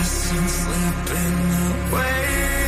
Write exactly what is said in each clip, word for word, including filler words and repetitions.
innocence slipping away.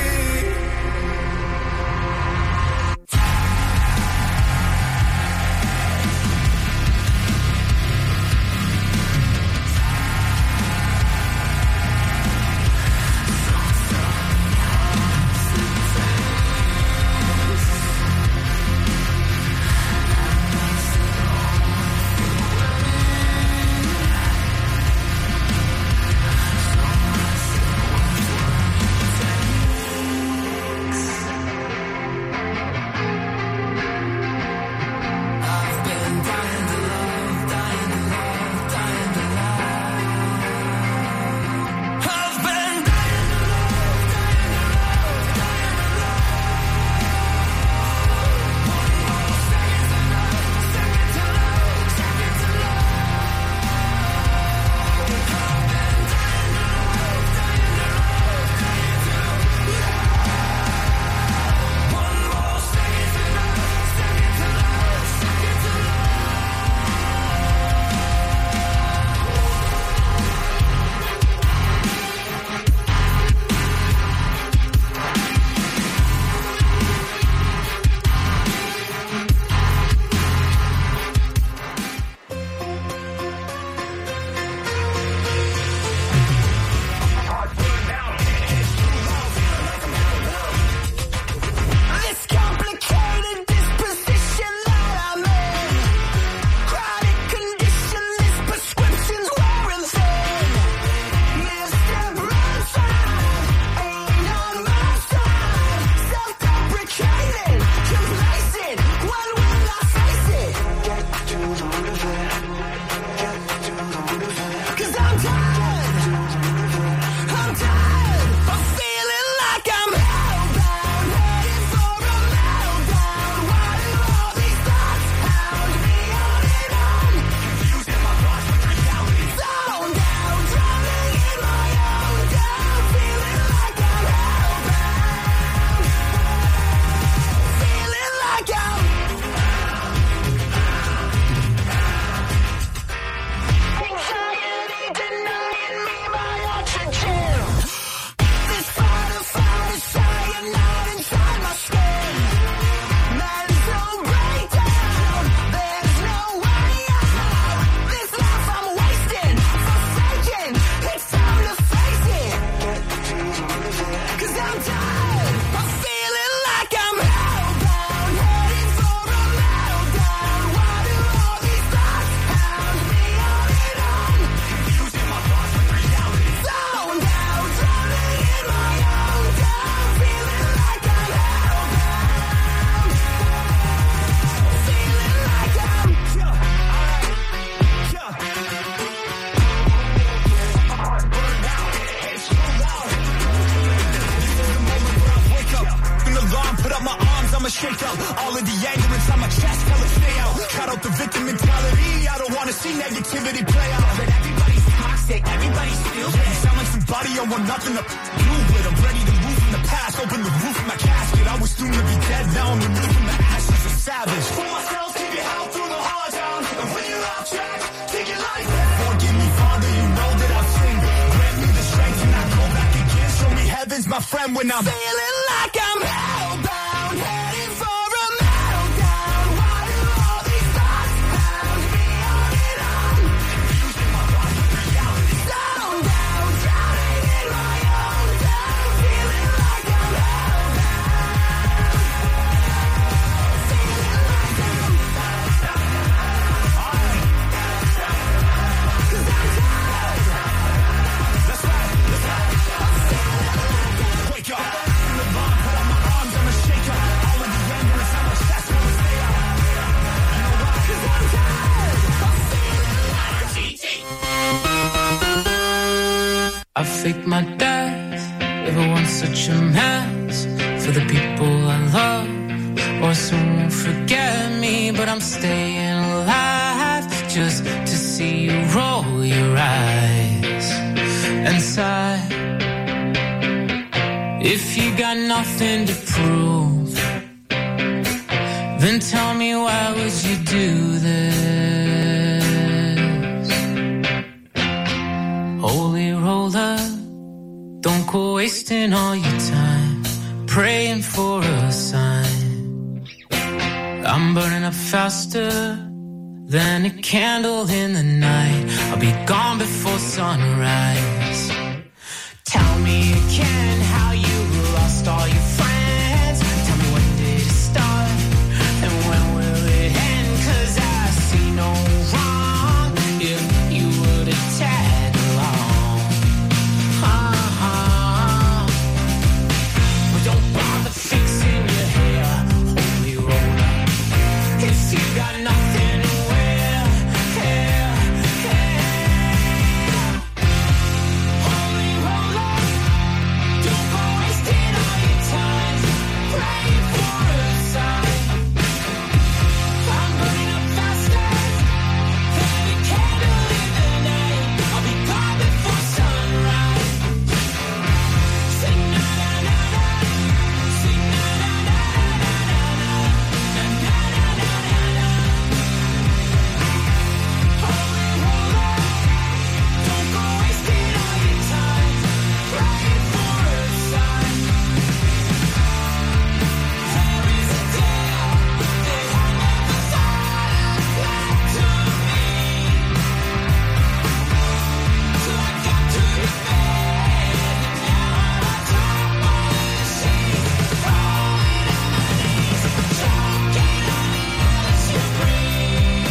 My friend, when I'm feeling like I'm hellbound, heading for a meltdown. Why do all these thoughts pound me on and on? Confusing my thoughts with reality. Down, down, drowning in my own down. Feeling like I'm hellbound. Feeling like I'm alright. Cause I'm tired. That's right, that's right. I'm feeling like wake up, in the bar, put up my arms, I'ma shake up. All of the anger inside my chest, wanna stay up. You know why? Cause I'm tired of feeling like R T T. I faked my death, everyone's such a mess. For the people I love, or someone won't forget me. But I'm staying alive, just to see you roll your eyes and sigh. If you got nothing to prove, then tell me why would you do this? Holy roller, go wasting all your time praying for a sign. I'm burning up faster than a candle in the night. I'll be gone before sunrise. Tell me again how you lost all your friends. Tell me, when did it start and when will it end? 'Cause I see no wrong if you would have tag along. Uh-huh. But don't bother fixing your hair, holy roller. If you got nothing to wear, hair, hair. Holy roller, don't go wasting all your time praying for a sign. I'm burning up faster than a candle in the night. I'll be gone before sunrise. Sing na na na na, sing na na na na na na na na na na na. Holy roller, don't go wasting all your time praying for a sign. There is a tale that I never thought led to me. So I got to your bed and now I'm on top of the sheets, falling on my knees, choking on the air that you breathe.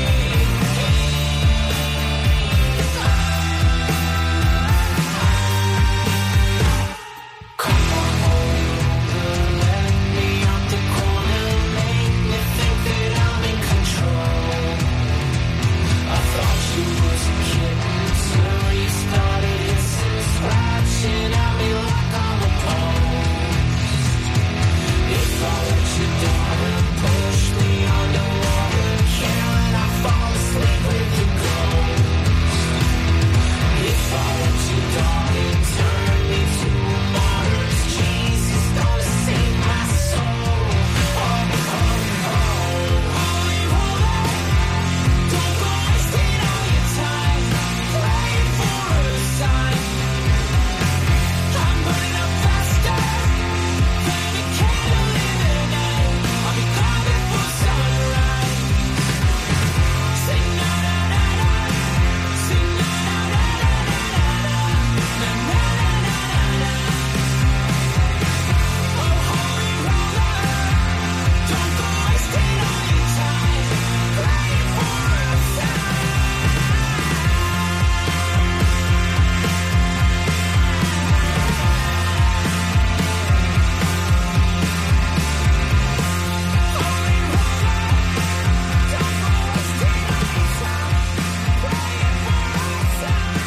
Come on, holy roller, let me out the corner, make me think that I'm in control. I thought you was a kitten till you started hissing, scratching at me like I'm a post. If I let your daughter push me underwater, can I fall asleep with your ghost? If I let your daughter turn me to a martyr, is Jesus gonna save my soul? Oh, oh, oh, holy roller, don't go wasting all your time praying for a sign. I'm burning up faster than a candle in the night. I'll be gone before sunrise. Sing na na na na, sing na na na na na na na na na na na. Oh, holy roller, don't go wasting all your time praying for a sign. Holy roller, don't go wasting all your time praying for a sign.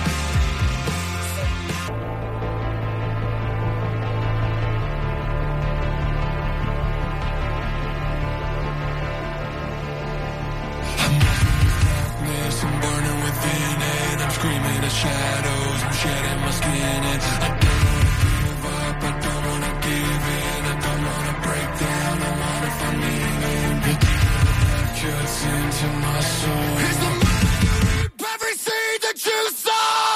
I'm burning within it. I'm screaming at shadows. I'm shedding my skin and I don't wanna give up. I don't wanna give in. I don't wanna break down. I wanna find meaning. The deep cuts into my soul. It's the reap every seed that you sow.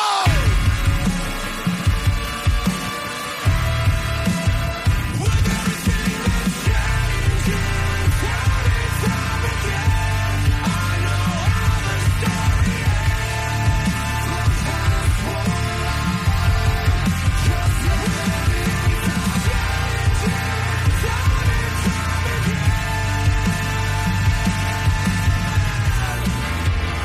With everything that changes, time and time again, I know how the story ends. Sometimes we're alone, just living the changes, time and time again.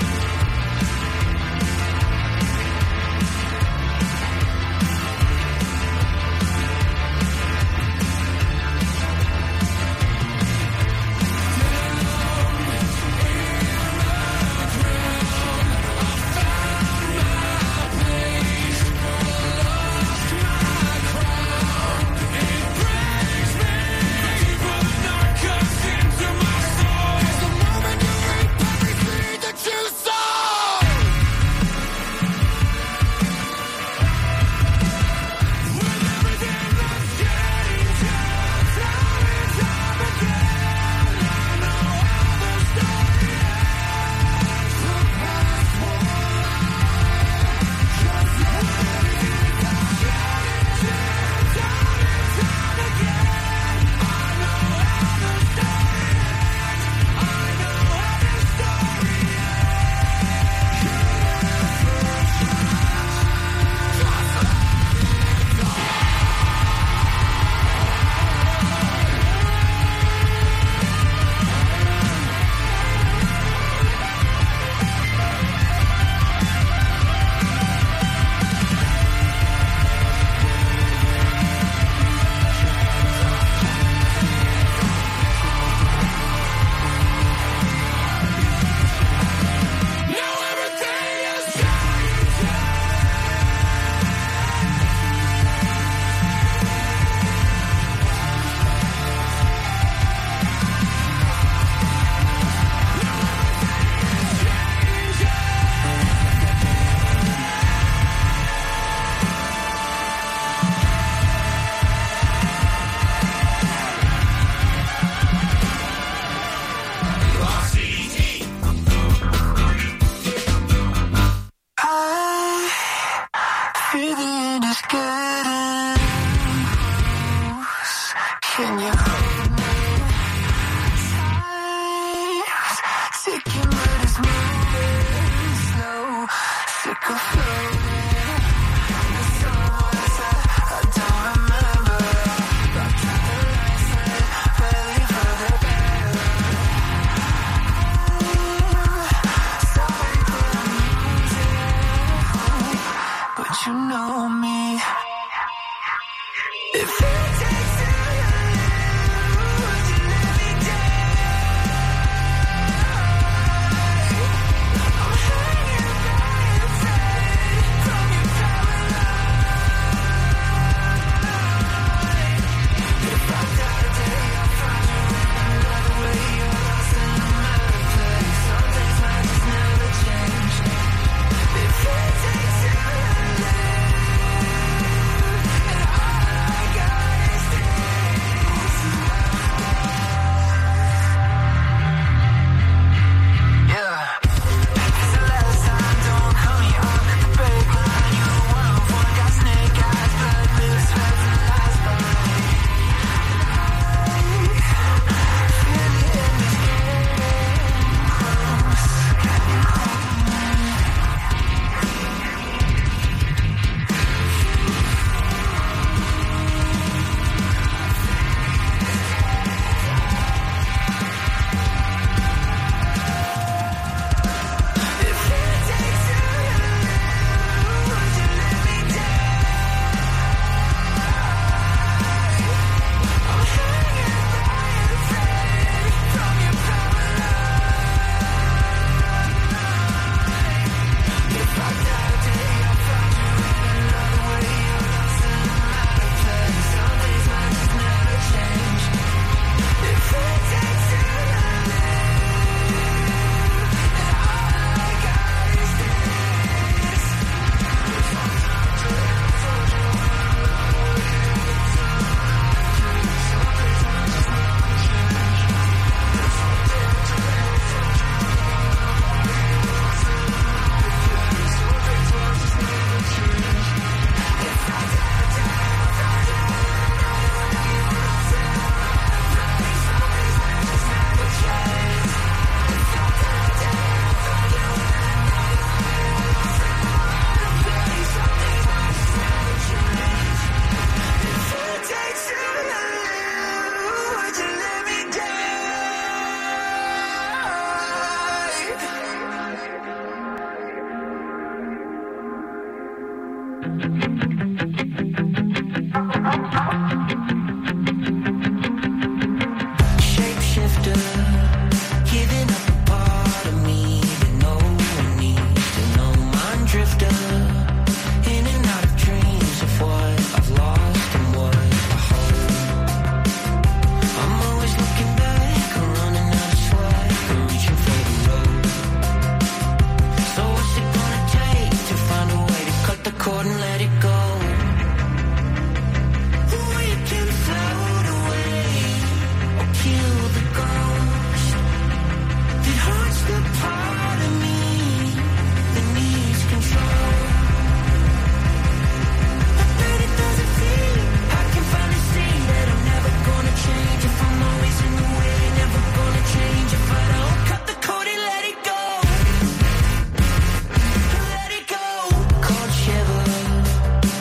getting loose. Can you hold me tight? Taking what is moving slow. Sick of floating. The songs that I don't remember. Back to the last night, ready for the bed. Sorry that I'm losing, but you know me. If it takes two to live, would you let me die? I'm hanging by a thread from your power line. If I die today, I'll find you in another way. You're lost in another place. Some days might just never change. If it takes two to live, and all I got is this. Yeah. It's the last time, don't hurry on the break line. You're the one of one, got snake eyes, blood lips, red for the last bite. Feel the end is getting close. Can you hold me? If it takes two to live, would you let me die? I'm hanging by a thread from your power line. If I die today, I'll find you in another way. You're lost in another place. Some days might just never change. If it takes two to live, and all I got is this. If it takes two to live, would you let me Shapeshifter, giving up a part of me that no one needs to know. Mind drifter, in and out of dreams of what I've lost and what I hold. I'm always looking back, I'm running out of swag, I'm reaching for the road. So what's it gonna take to find a way to cut the cord and let it go? We can float away or kill the ghost that hurts the part of me that needs control. I bet it doesn't feel. I can finally see that I'm never gonna change if I'm always in the way. Never gonna change if I don't cut the cord and let it go. Let it go. Cold shiver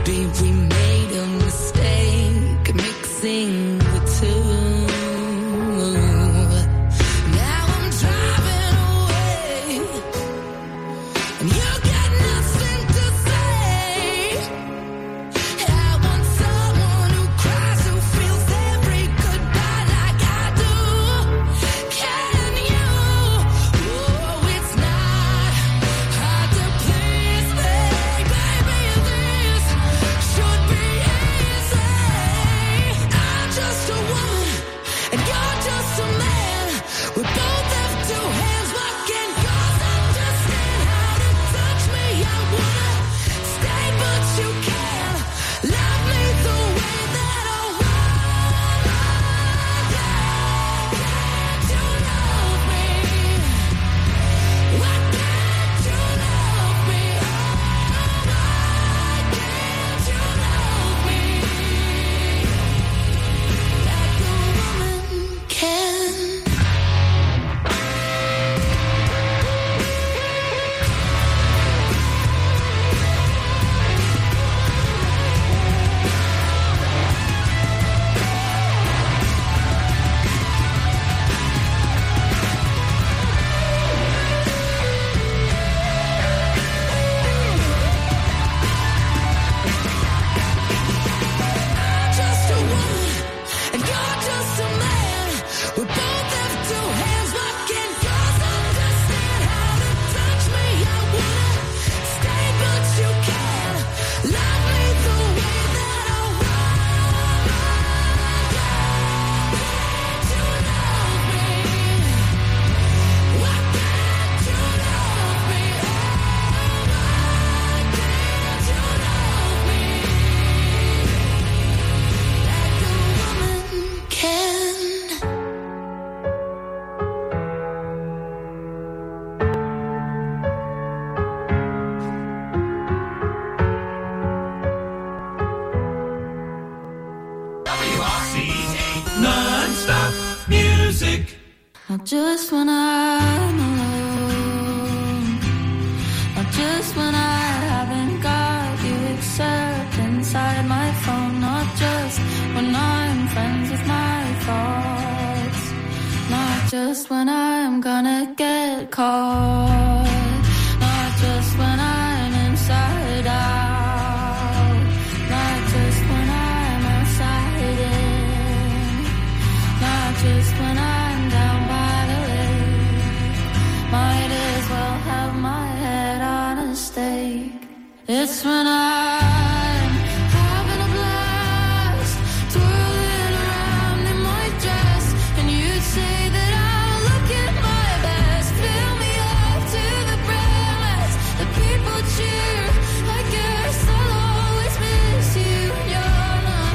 Maybe we made a mistake mixing the two. Now I'm driving away, and you got nothing to say. I want someone who cries, who feels every goodbye like I do. Can you? Oh, it's not hard to please me, baby. This should be easy. I'm just a woman, and you're just a man. We both have two hands. Why can't yours understand how to touch me? I wanna stay, but you can't love me the way that I want. Can't you love me? Why can't you love me? Oh, why can't you love me like a woman can? Just a woman, and you're just a man. We both have two hands. Why can't yours understand how to touch me? I wanna stay, but you can't love me the way that I want. Can't you love me? Why can't you love me? Oh, why can't you love me like a woman can? W R C eight non-stop music. Not just when I'm alone, not just when I haven't got you except inside my phone, not just when I'm friends with my thoughts, not just when I'm gonna get caught, not just when I'm inside out, not just when I'm outside in, not just when I'm down by the lake. Might as well have my head on a stake. It's when I'm having a blast, twirling around in my dress, and you say that I'm looking my best. Fill me up to the brim as the people cheer. I guess I'll always miss you when you're not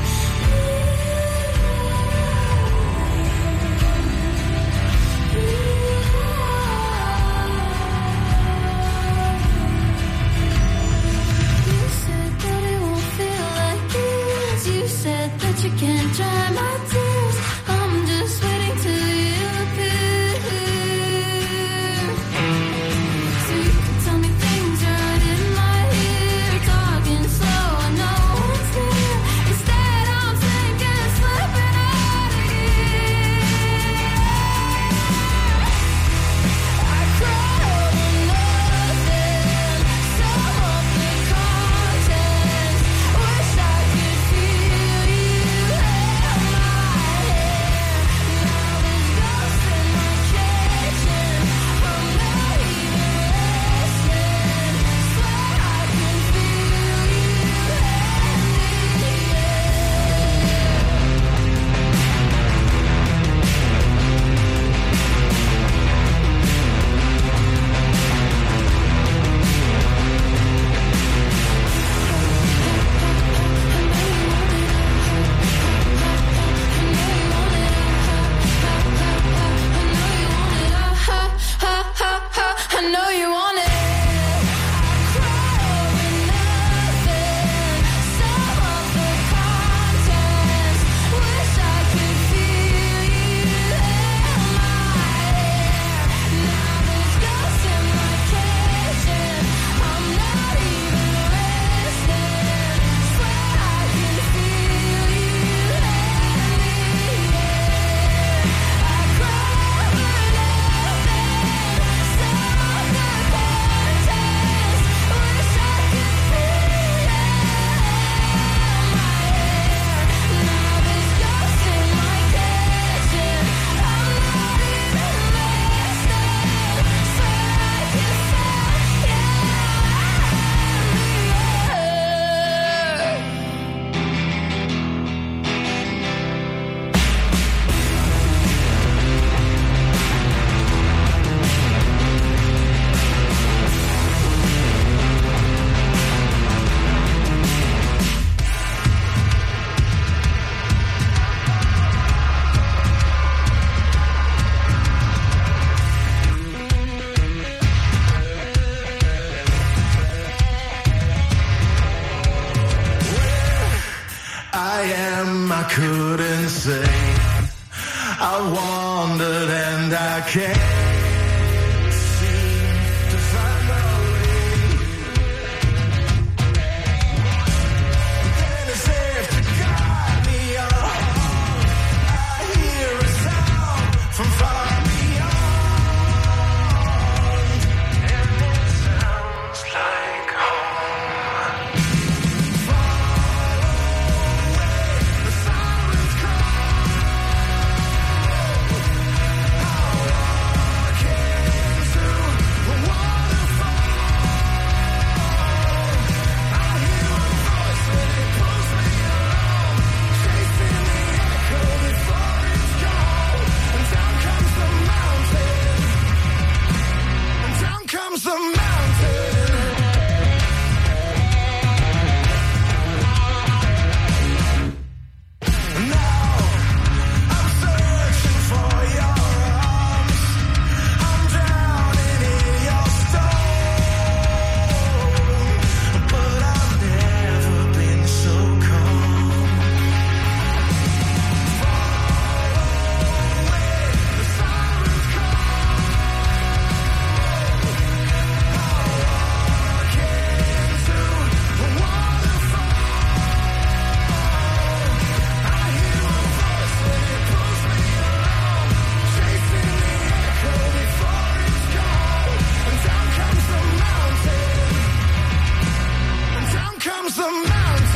here. couldn't say. I wandered and I can't seem to find my way. Then it's there to guide me on. I hear a sound from far beyond, and it sounds like home. Far away, the sirens call. Comes the mountain. Now I'm searching for your arms. I'm drowning in your stone, but I've never been so calm. Far away, the sirens call. Comes the mountain.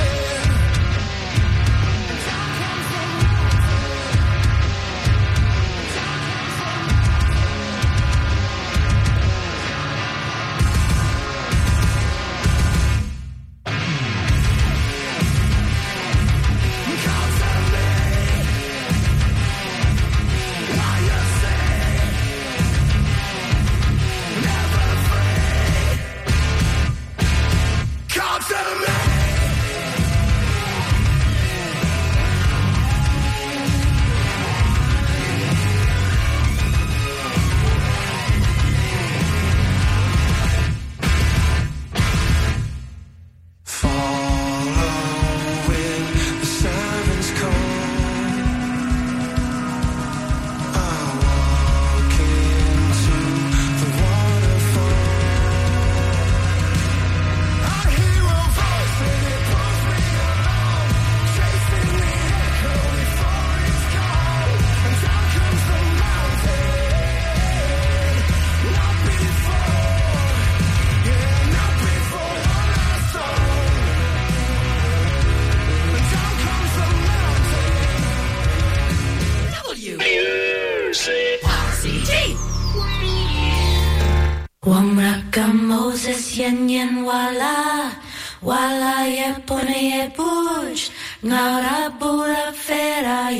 Moses yen yen wala wala ye pone ye bush ngara bura fera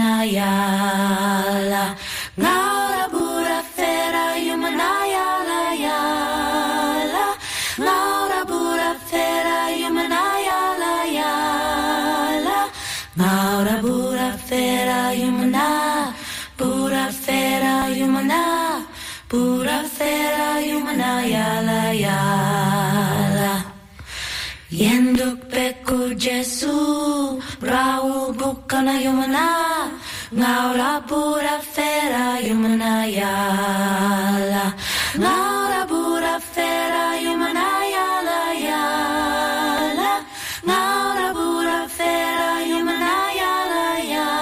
yumanayala ngara bura fera yumanayala yala ngara bura fera yumanayala yala ngara bura fera yumana bura fera yumana Pura fera yumana yala yala Yenduk peku Jesu Raul bukana yumana Ngaura pura fera yumana yala Ngaura pura fera yumana yala yala Ngaura pura fera yumana yala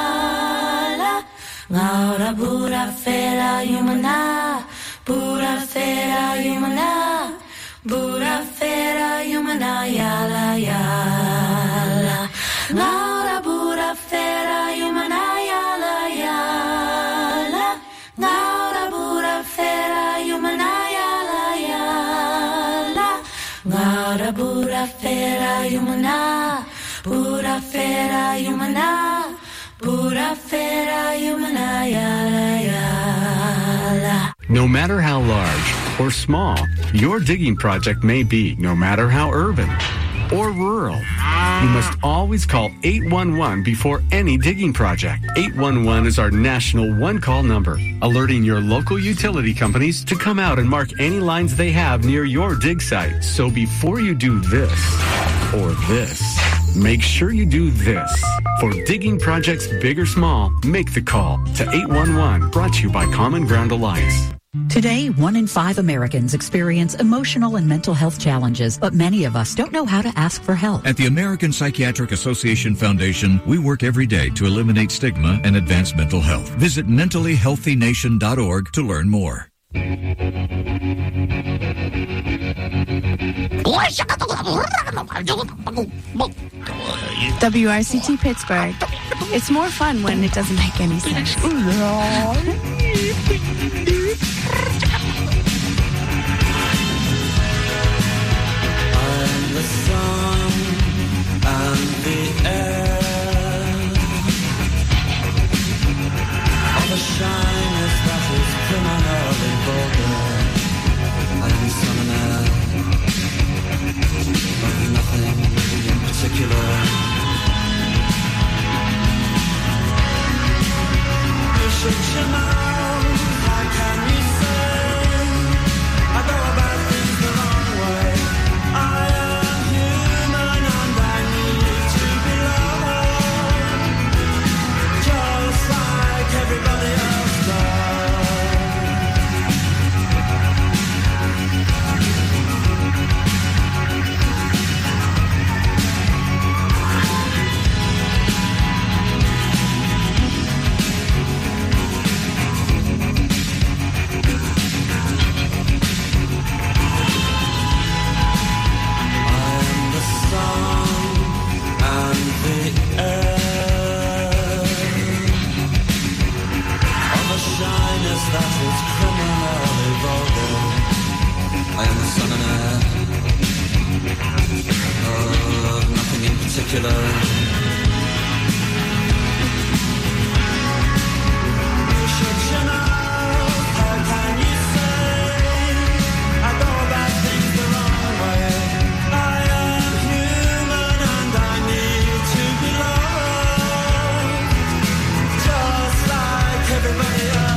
yala Ngaura pura fera yumana Pura fera yumana, pura fera yumana yala yala. Ngaura pura fera yumana yala yala. Ngaura pura fera yumana yala yala. Ngaura pura fera yumana, pura fera yumana, pura fera yumana yala yala. No matter how large or small your digging project may be, no matter how urban or rural, you must always call eight one one before any digging project. eight one one is our national one-call number, alerting your local utility companies to come out and mark any lines they have near your dig site. So before you do this or this, make sure you do this. For digging projects big or small, make the call to eight one one, brought to you by Common Ground Alliance. Today, one in five Americans experience emotional and mental health challenges, but many of us don't know how to ask for help. At the American Psychiatric Association Foundation, we work every day to eliminate stigma and advance mental health. Visit mentally healthy nation dot org to learn more. W R C T Pittsburgh. It's more fun when it doesn't make any sense. I'm the sun and the air of a shyness that is criminally vulgar. I'm sun and air of nothing in particular. You should chill out. How can you say I go about things the wrong way? I am human and I need to be loved, just like everybody else does. That is criminally vulgar. I am the sun and air of nothing in particular. You should you know, how can you say I go about things the wrong way? I am human and I need to be loved, just like everybody else.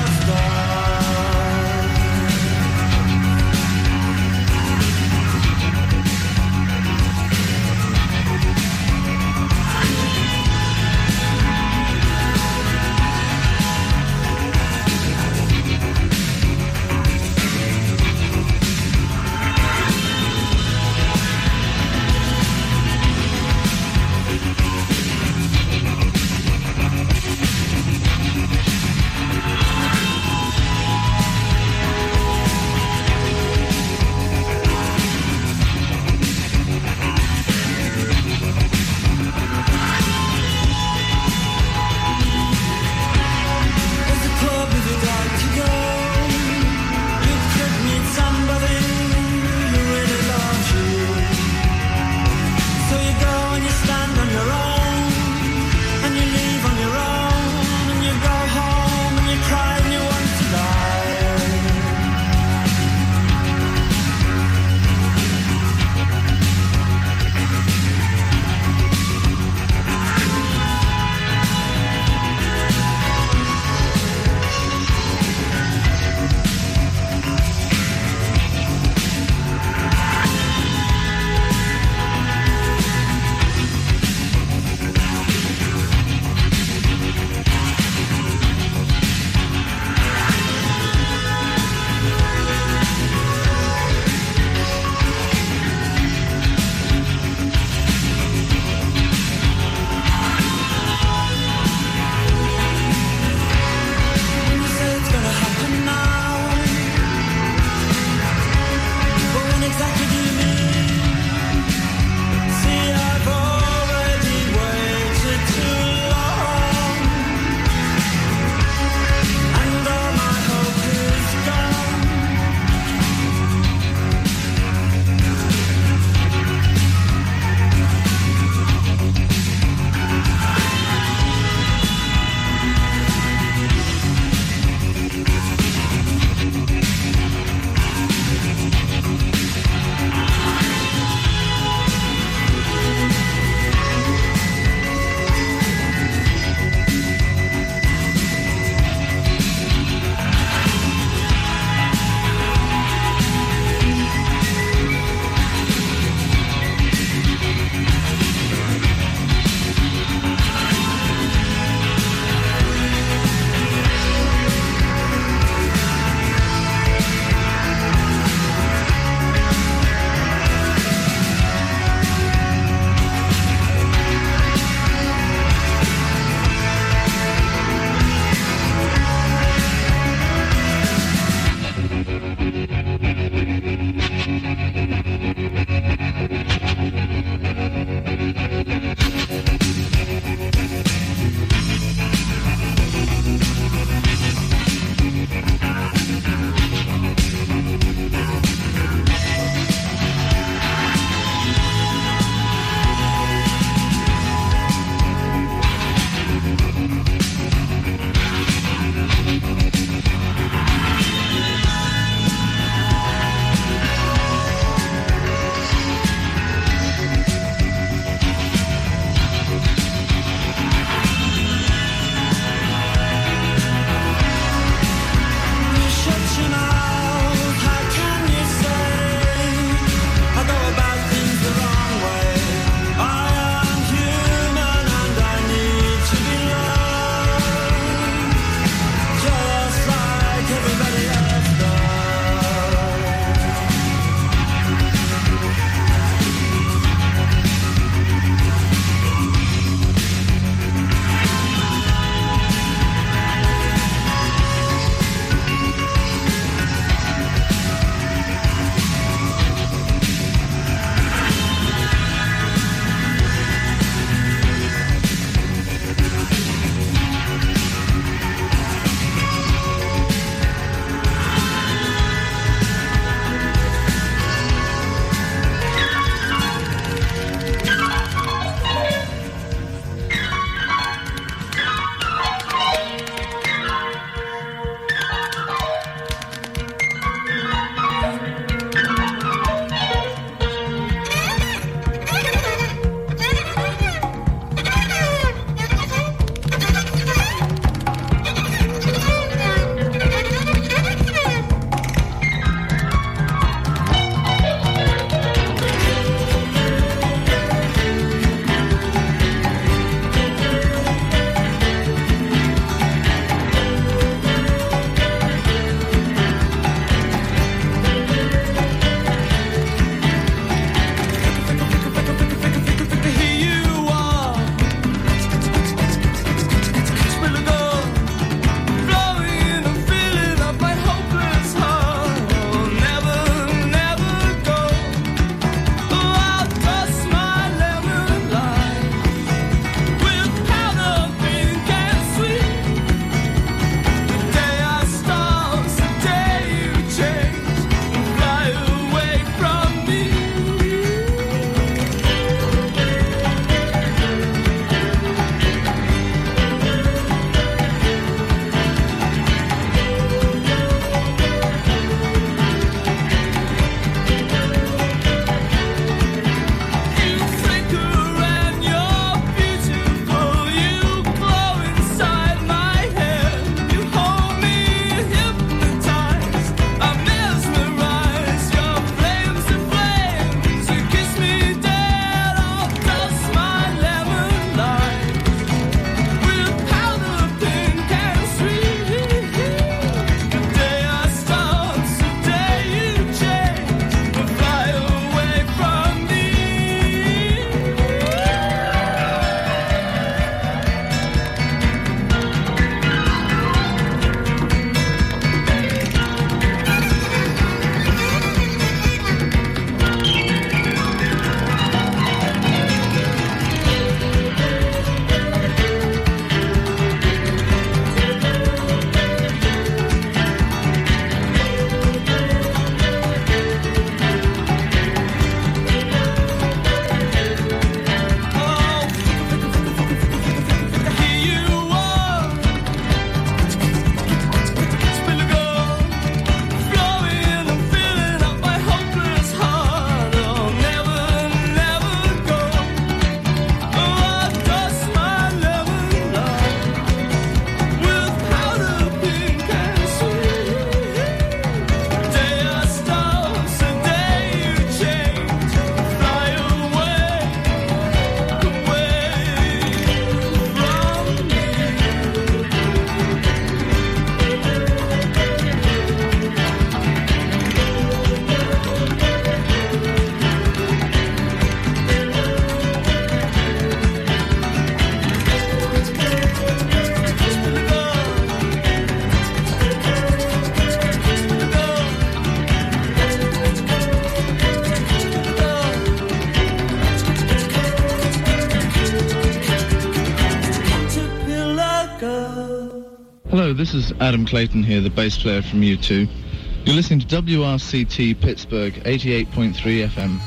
this is Adam Clayton here, the bass player from U two. You're listening to W R C T Pittsburgh, eighty-eight point three F M.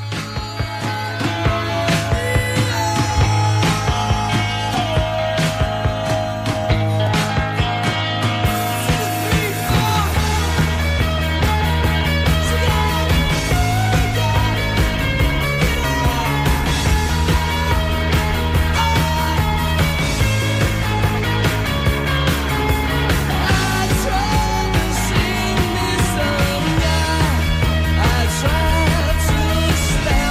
I tried to stand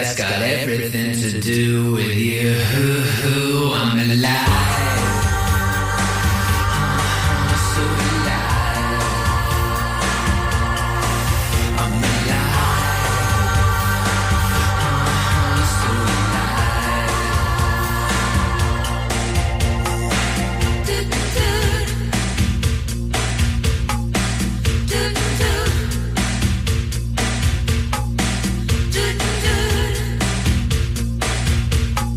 that's got everything to do with you. I'm alive. So alive. I'm alive. So alive. Do do do do do. Do do.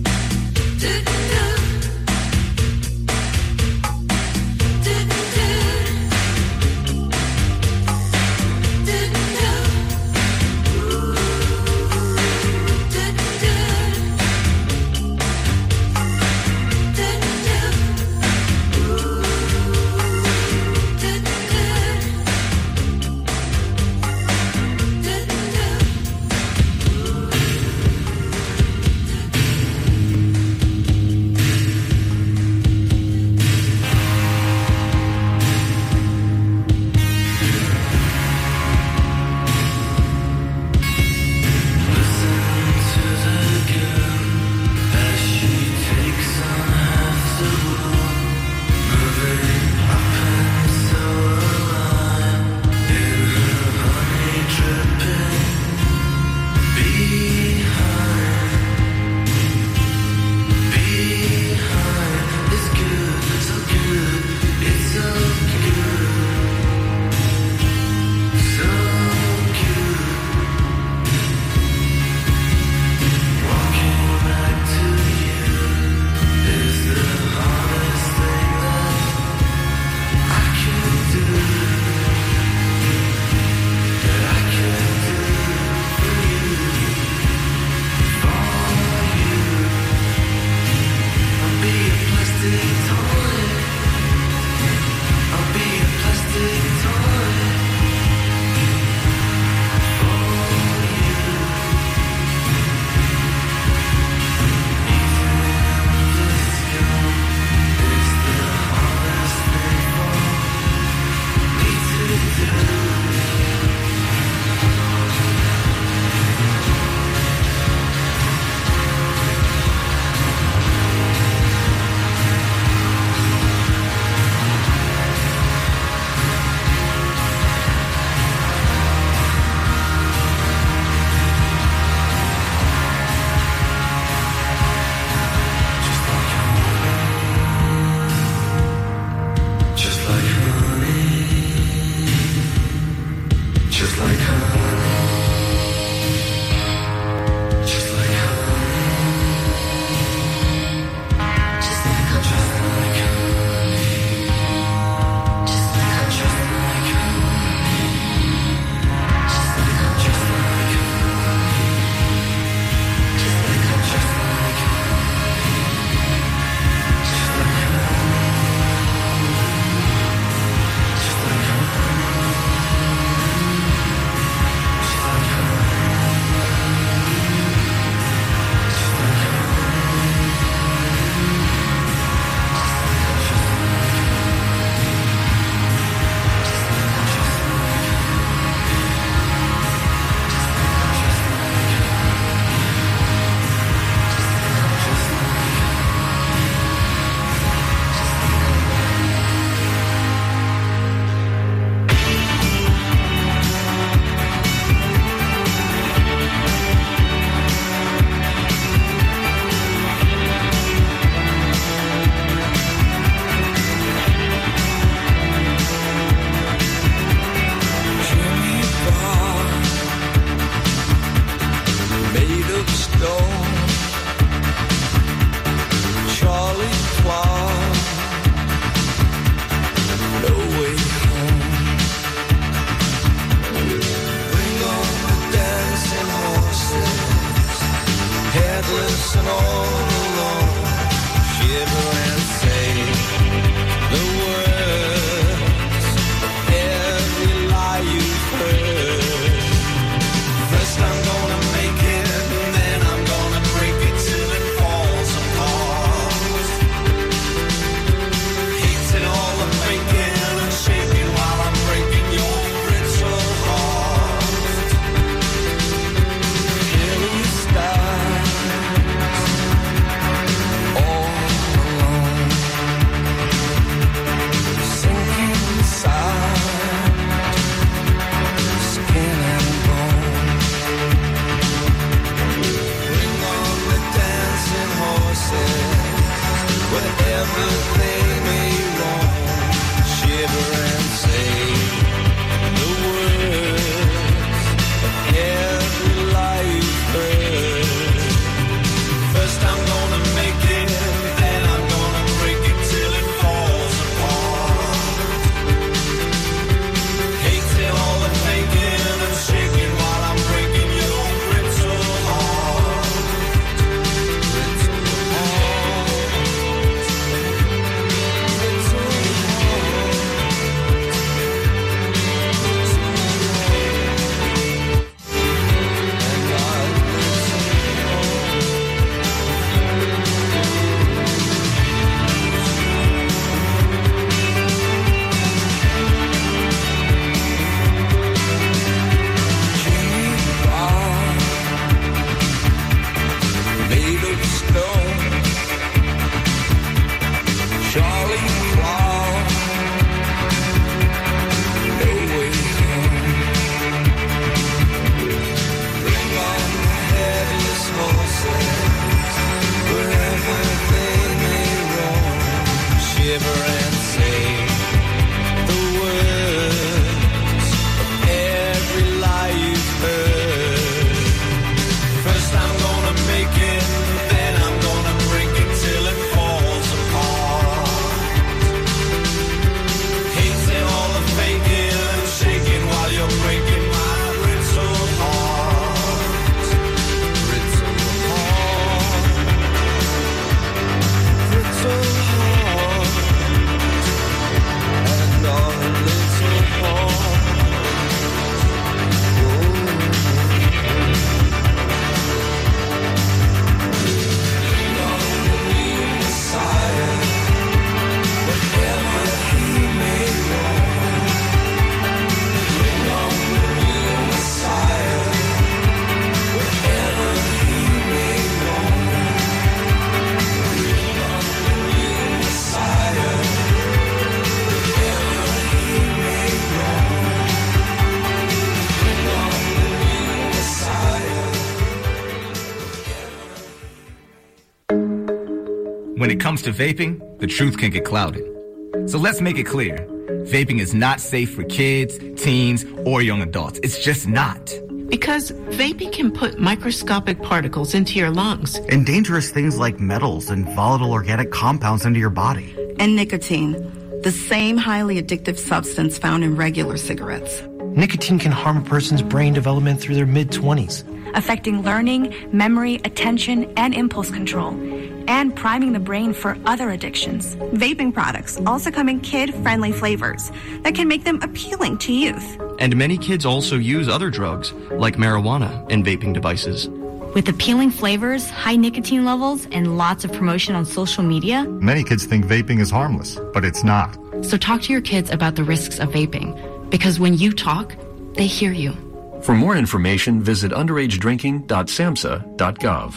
when it comes to vaping, the truth can get clouded. So let's make it clear. Vaping is not safe for kids, teens, or young adults. It's just not. Because vaping can put microscopic particles into your lungs. And dangerous things like metals and volatile organic compounds into your body. And nicotine, the same highly addictive substance found in regular cigarettes. Nicotine can harm a person's brain development through their mid-twenties. Affecting learning, memory, attention, and impulse control, and priming the brain for other addictions. Vaping products also come in kid-friendly flavors that can make them appealing to youth. And many kids also use other drugs, like marijuana, in vaping devices. With appealing flavors, high nicotine levels, and lots of promotion on social media, many kids think vaping is harmless, but it's not. So talk to your kids about the risks of vaping, because when you talk, they hear you. For more information, visit underage drinking dot samhsa dot gov.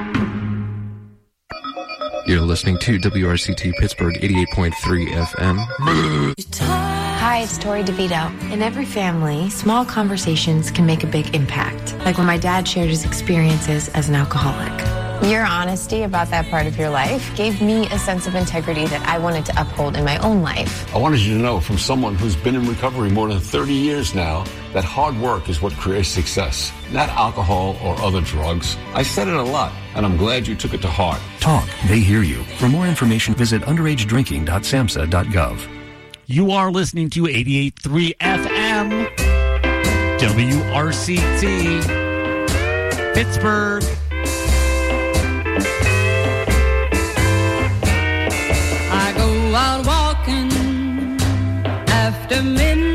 You're listening to W R C T Pittsburgh eighty-eight point three F M. Hi, it's Tori DeVito. In every family, small conversations can make a big impact. Like when my dad shared his experiences as an alcoholic. Your honesty about that part of your life gave me a sense of integrity that I wanted to uphold in my own life. I wanted you to know from someone who's been in recovery more than thirty years now that hard work is what creates success, not alcohol or other drugs. I said it a lot, and I'm glad you took it to heart. Talk. They hear you. For more information, visit underage drinking dot samhsa dot gov. You are listening to eighty-eight point three F M, W R C T, Pittsburgh. I go out walking after midnight.